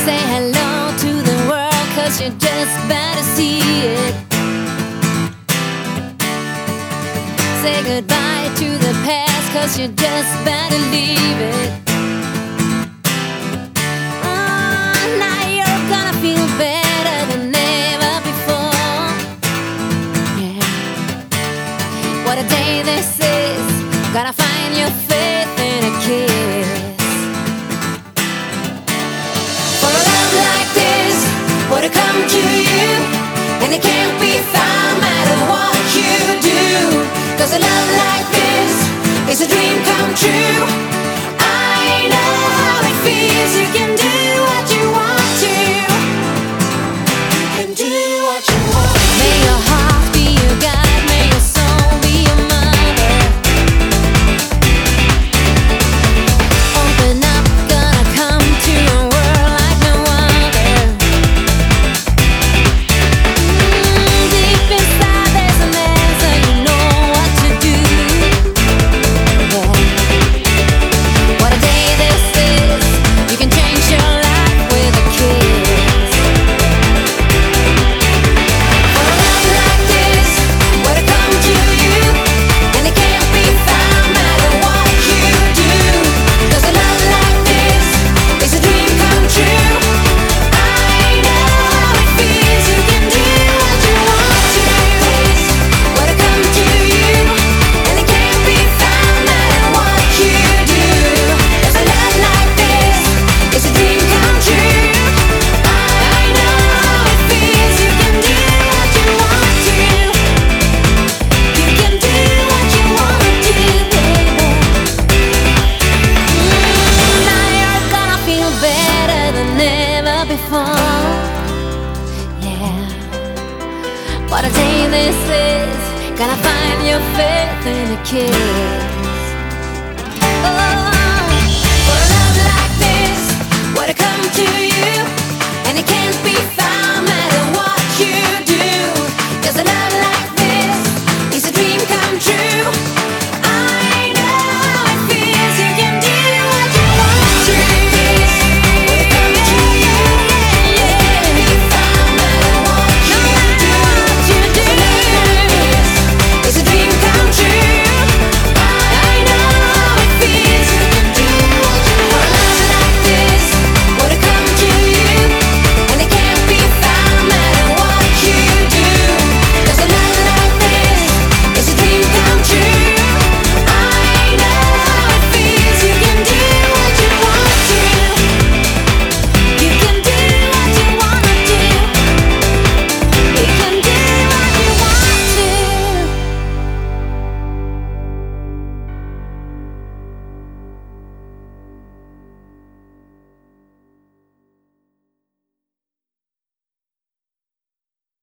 Say hello to the world, 'cause you're just about to see it. Say goodbye to the past, 'cause you're just about to leave it. Oh, now you're gonna feel better than ever before. Yeah. What a day this is. Gotta find your faith in a kiss. For a love like this, would it come to you? And it can't be found, no matter what you do. 'Cause a love like this is a dream come true. I know how it feels. You can do what you want to. You can do what you want to. May your heart be your guide, may your soul be your mother. Open up, gonna come to a world like no other. Deep inside there's an answer, you know what to do. Yeah. What a day this is. You can change your life with a kiss. For a love like this, would it come to you? And it can't be found, no matter what you do. 'Cause a love like this is a dream come true. I know how it feels. You can do what you want to. Would it come to you? And it can't be found, no matter what you do. 'Cause a love like this is a dream come true. I know how it feels. You can do what you want to. You can do what you want to, baby. Now you're gonna feel better than ever before. Yeah. What a day this is. Gonna find your faith in a kiss.